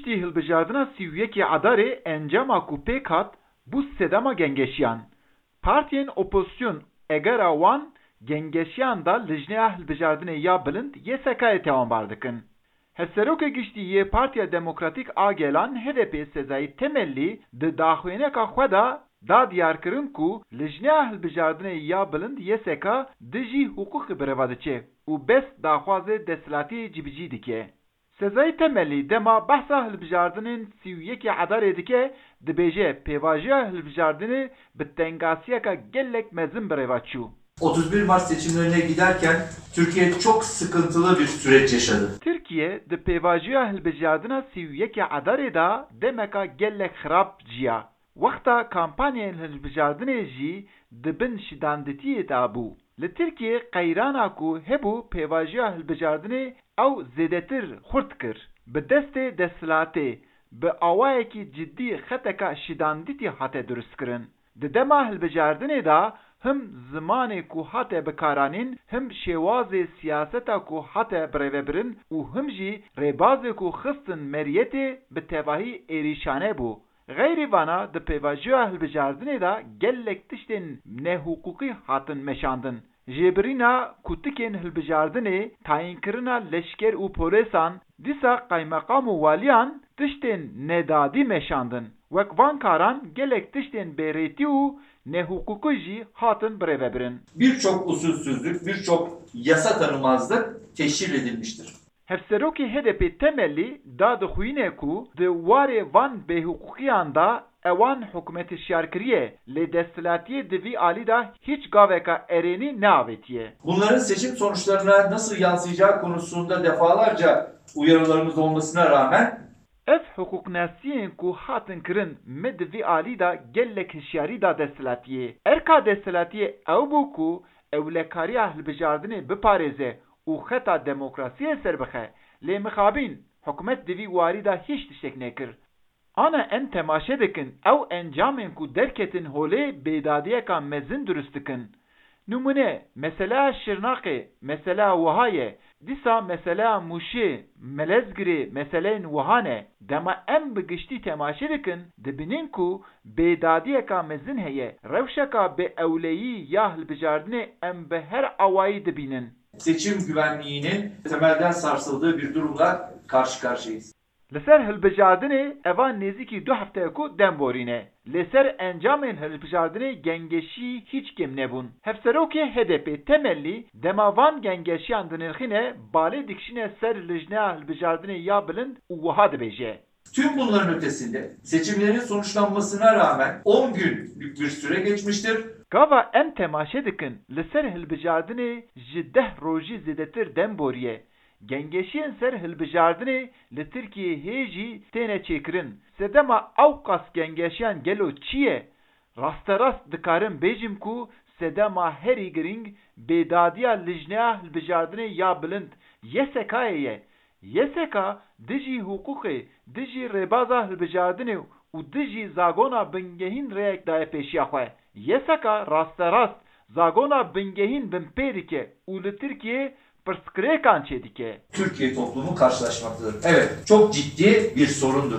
Giştî hilbijardina sîvyekê Adarê encama ku pêk hat bû sedema gengeşiyan. Partiyên opozisyon egera wan gengeşiyan da lijneya hilbijardinê ya bilind YSK'yê tewanbar dikin. Hevserokê giştî yê Partiya Demokratîk a Gelan HDP Sezayî Temellî di daxuyaneka xwe da diyarkirin ku lijneya hilbijardinê ya bilind YSK dijî hukukê birêva diçe û bes daxwazê desthilatiyê cibicî dike. Sezayî Temellî dema behsa hilbijardinên sîvyekê Adarê dike dibêje pêvajiya hilbijardinê bi tengasiyeka gelek mezin birêva çû. 31 Mart seçimlerine giderken Türkiye çok sıkıntılı bir süreç yaşadı. Türkiye di pêvajiya hilbijardina sîvyekê Adarê da demeka gelek xirab ciya. Wexta kampanyayên hilbijardinê jî dibin şidanditiyê de bû. Li Tirkiye qeyrana ku hebû pêvajiya hilbijardinê ew zêdetir xurt kir. Bi destê desthilatê bi awayekî ciddî xeteka şidanditî hate durustkirin. Di dema hilbijardinê da him zimanê ku hate bikaranîn, him şêwazê siyaseta ku hate birêvebirin û him jî rêbazê ku xistin meriyetê bi tevahî êrîşane bû. Geyrî vana di pêvajiya hilbijardinê da gelek tiştên nehukukî hatin meşandin. Jêbirîna kutikên hilbijardinê, tayînkirina leşker û polîsan, dîsa qaymeqam û waliyan tiştên nedadî meşandin. Wek van karan gelek tiştên bêrêtî û nehukukî jî hatin birêvebirin. Birçok usulsüzlük, birçok yasa tanımazlık teşhir edilmiştir. Hevserokê HDP Temellî da dixwîne ku di warê van bêhuquqiyan da ewan hikûmetê şiyarkiriye lê desthilatiyê di vî alî da hiç gaveka erênî neavêtiye. Bunların seçim sonuçlarına nasıl yansıyacağı konusunda defalarca uyarılarımız olmasına rağmen ev hukuknasiyên ku hatin kirin me di vî alî da gelek hişyarî da desthilatiyê. Erka desthilatiyê ew bû ku ewlekariya hilbijardinê biparêze û xeta demokrasiyê serbixe, lê mixabîn hikûmet di vî warî da hiç tiştek nekir. Ana em temaşe dikin ew encamên ku derketin holê bêdadiyeka mezin durust dikin. Numune, mesela Şirnaqê, mesela Wihayê, dîsa mesela Mûşê, Melezgirê, meseleyên wiha ne. Dema em bi giştî temaşe dikin, dibînin ku bêdadiyeka mezin heye, rewşeka bi ewleyî ya hilbijardinê em bi her awayî dibînin. Seçim güvenliğinin temelden sarsıldığı bir durumla karşı karşıyayız. Li ser hilbijardinê evan nêzîkî 2 hefteyê ku dem borîne. Li ser encamên hilbijardinê gengeşî hiç kim nebûn. Hevserokê HDP Temellî dema van gengeşiyan dinirxîne balê dikişîne ser lijneya hilbijardinê ya bilind û wiha dibêje. Tüm bunların ötesinde seçimlerin sonuçlanmasına rağmen 10 günlük bir süre geçmiştir. Gava em temaşe dikin li ser hilbijardinê ji 10 rojî zêdetir dem boriye. Gengeşiyên ser hilbijardinê li Tirkiyeyê jî têne çêkirin. Sedema ew qas gengeşiyan gelo çi ye? Rasterast dikarim bêjim ku sedema herî giring bêdadiya lijneya hilbijardinê ya bilind YSK'yê ye. YSK dijî hukukê, dijî rêbaza hilbijardinê û dijî zagona bingehîn rêyek daye pêşiya xwe. YSK rasterast zagona bingehîn bin pê dike û li Tirkiyeyê pırskirêkan çê dike. Türkiye toplumu karşılaşmaktadır. Evet, çok ciddi bir sorundur.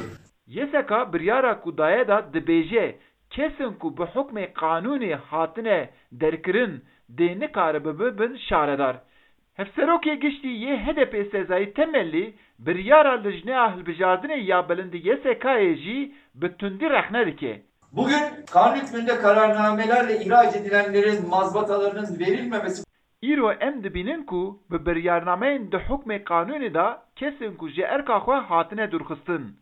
YSK biryara ku daye da dibêje kesin ku bi hukmê qanûnê hatine derkirin dê nikare bibin şaredar. Hevserokê giştî yê HDP Sezayî Temellî biryara lijneya hilbijardinê ya bilindî YSK'yê jî bi tundî rexne dike. Bugün kanun hükmünde kararnamelerle ihraç edilenlerin mazbatalarının verilmemesi îro em dibînin ku bi biryarnameyên di hukmê qanûnê da kesin ku ji erka xwe hatine durxistin.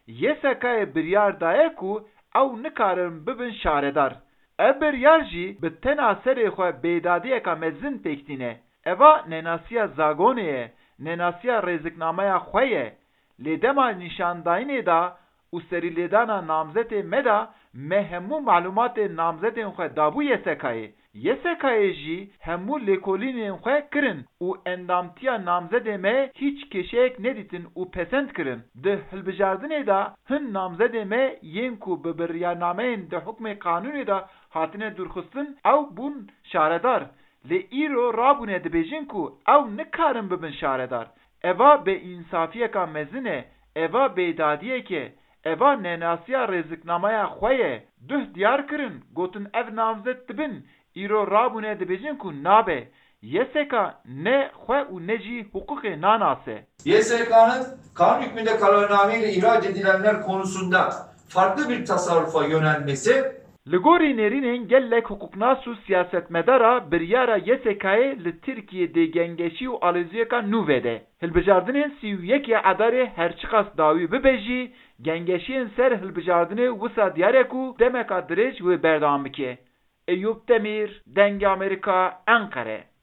YSK'yê biryar daye ku ew nikarin bibin şaredar. Ev biryar jî bi tena serê xwe bêdadiyeka mezin pêktîne. Eva nenasiya zagonê ye, nenasiya rêziknameya xwe ye. Lê dema nîşandayînê da û serîlêdana namzetê me da me hemû malûmatên namzetên xwe dabû YSK'yê. YSK'yê jî hemû lêkolînên xwe kirin û endamtiya namzedê me hiç keşeyek nedîtin û pesend kirin. Di hilbijardinê da hin namzedê me yên ku bi biryarnameyên di hukmê qanûnê da hatine durxistin ew bûn şaredar. Lê îro rabûne dibêjin ku ew nikarin bibin şaredar. Eva bêînsafiyeka mezin e, eva beydadiyeke, eva nenasiya rızıknamaya xweye, duh diyar kirin, gotin ev namzet dibin, îro rabûne dibêjin ku nabe, YSK ne xwe û ne jî hukukê nanase. YSK'nın kanun hükmünde kararnameyle ihraç edilenler konusunda farklı bir tasarrufa yönelmesi Li gorî nêrînên gelek hukuknas û siyasetmedara biryara YSK'yê li Tirkiyeyê gengeşî û alîziyeka nû vede. Hilbijardinên 31 Edarê herçiqas dawî bibe jî, gengeşiyên ser hilbijardinê wisa diyar ku demeka dirêj wê berdewam bike. Eyüp Demir, Deng Amerika, Ankara.